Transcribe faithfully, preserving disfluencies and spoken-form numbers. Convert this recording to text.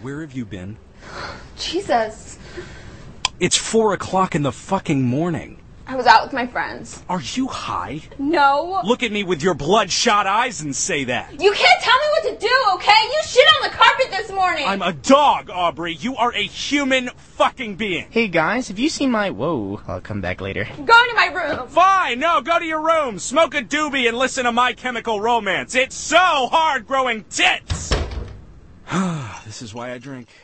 Where have you been? Jesus. It's four o'clock in the fucking morning. I was out with my friends. Are you high? No. Look at me with your bloodshot eyes and say that. You can't tell me what to do, okay? You shit on the carpet this morning. I'm a dog, Aubrey. You are a human fucking being. Hey guys, have you seen my... Whoa, I'll come back later. Go into my room. Fine, no, go to your room. Smoke a doobie and listen to My Chemical Romance. It's so hard growing tits. This is why I drink.